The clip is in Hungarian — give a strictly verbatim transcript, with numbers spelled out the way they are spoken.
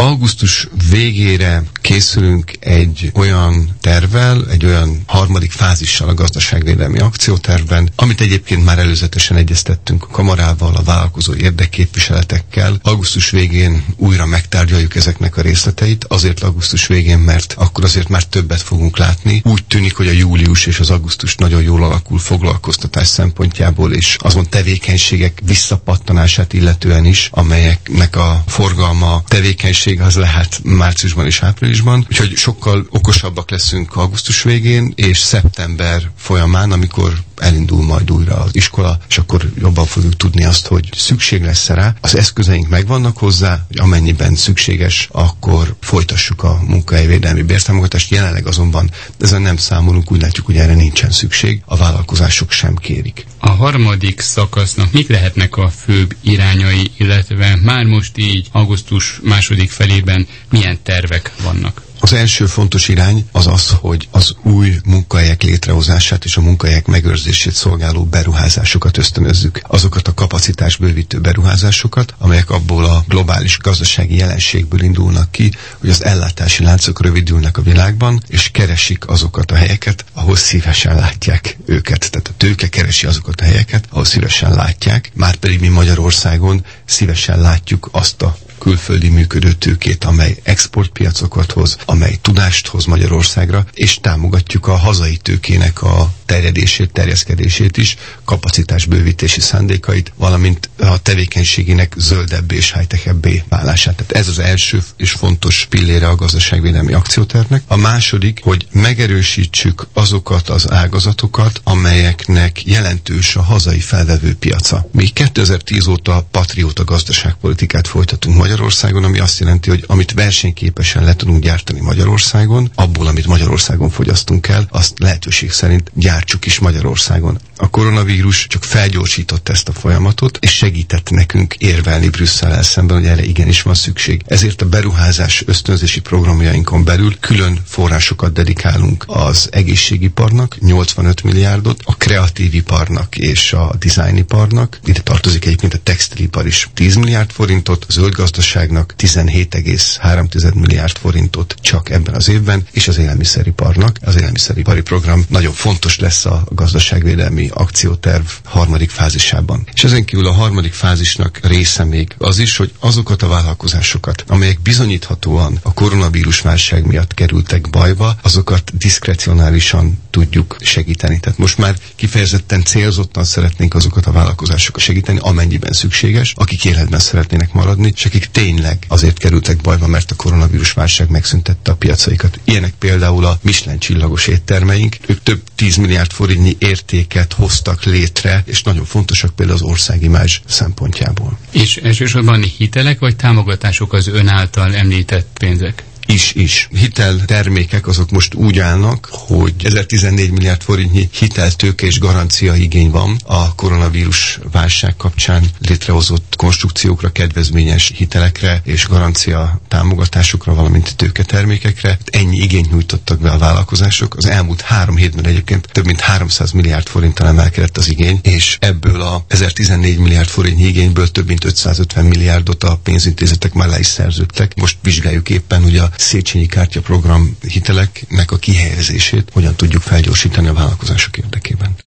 Augusztus végére készülünk egy olyan tervvel, egy olyan harmadik fázissal a gazdaságvédelmi akciótervben, amit egyébként már előzetesen egyeztettünk a kamarával, a vállalkozó érdekképviseletekkel. Augusztus végén újra megtárgyaljuk ezeknek a részleteit, azért augusztus végén, mert akkor azért már többet fogunk látni. Úgy tűnik, hogy a július és az augusztus nagyon jól alakul foglalkoztatás szempontjából, és azon tevékenységek visszapattanását illetően is, amelyeknek a forgalma, tevékenység az lehet márciusban és áprilisban. Úgyhogy sokkal okosabbak leszünk augusztus végén, és szeptember folyamán, amikor elindul majd újra az iskola, és akkor jobban fogjuk tudni azt, hogy szükség lesz rá. Az eszközeink megvannak hozzá, hogy amennyiben szükséges, akkor folytassuk a munkahelyvédelmi bértámogatást. Jelenleg azonban ezen nem számolunk, úgy látjuk, hogy erre nincsen szükség, a vállalkozások sem kérik. A harmadik szakasznak mik lehetnek a főbb irányai, illetve már most így augusztus második felében milyen tervek vannak? Az első fontos irány az az, hogy az új munkahelyek létrehozását és a munkahelyek megőrzését szolgáló beruházásokat ösztönözzük. Azokat a kapacitásbővítő beruházásokat, amelyek abból a globális gazdasági jelenségből indulnak ki, hogy az ellátási láncok rövidülnek a világban, és keresik azokat a helyeket, ahol szívesen látják őket. Tehát a tőke keresi azokat a helyeket, ahol szívesen látják, márpedig mi Magyarországon szívesen látjuk azt a külföldi működő tőkét, amely exportpiacokat hoz, amely tudást hoz Magyarországra, és támogatjuk a hazai tőkének a terjedését, terjeszkedését is, kapacitásbővítési szándékait, valamint a tevékenységének zöldebbé és high-techebbé válását. Tehát ez az első és fontos pillére a gazdaságvédelmi akciótervnek. A második, hogy megerősítsük azokat az ágazatokat, amelyeknek jelentős a hazai felvevő piaca. Mi kétezer-tíz óta patrióta gazdaságpolitikát folytatunk Magyarországon, ami azt jelenti, hogy amit versenyképesen le tudunk gyártani Magyarországon, abból, amit Magyarországon fogyasztunk el, azt lehetőség szerint gyártsuk is Magyarországon. A koronavírus csak felgyorsított ezt a folyamatot, és segített nekünk érvelni Brüsszellel szemben, hogy erre igenis van szükség. Ezért a beruházás ösztönzési programjainkon belül külön forrásokat dedikálunk az egészségiparnak, nyolcvanöt milliárdot, a kreatív iparnak és a dizájniparnak, ide tartozik egyébként a textilipar is, tíz milliárd forintot, a zöld gazdaságnak tizenhét egész három milliárd forintot csak ebben az évben, és az élelmiszeriparnak. Az élelmiszeripari program nagyon fontos lesz a gazdaságvédelmi akcióterv harmadik fázisában. És ezen kívül a harmadik fázisnak része még az is, hogy azokat a vállalkozásokat, amelyek bizonyíthatóan a koronavírus válság miatt kerültek bajba, azokat diszkrecionálisan tudjuk segíteni. Tehát most már kifejezetten célzottan szeretnénk azokat a vállalkozásokat segíteni, amennyiben szükséges, akik életben szeretnének maradni, és akik tényleg azért kerültek bajba, mert a koronavírus válság megszüntette a piacaikat. Ilyenek például a Michelin csillagos éttermeink. Ők több tíz milliárd forintnyi értéket hoztak létre, és nagyon fontosak például az országimázs szempontjából. És elsősorban hitelek vagy támogatások az ön által említett pénzek? Is, is. Hiteltermékek azok most úgy állnak, hogy ezertizennégy milliárd forintnyi hiteltőke és garancia igény van a koronavírus válság kapcsán létrehozott konstrukciókra, kedvezményes hitelekre és garancia támogatásokra, valamint tőketermékekre. Ennyi igényt nyújtottak be a vállalkozások. Az elmúlt három hétben egyébként több mint háromszáz milliárd forinttal emelkedett az igény, és ebből a ezertizennégy milliárd forintnyi igényből több mint ötszázötven milliárdot a pénzintézetek már le is szerződtek. Most vizsgáljuk éppen, hogy a Széchenyi kártyaprogram hiteleknek a kihelyezését hogyan tudjuk felgyorsítani a vállalkozások érdekében.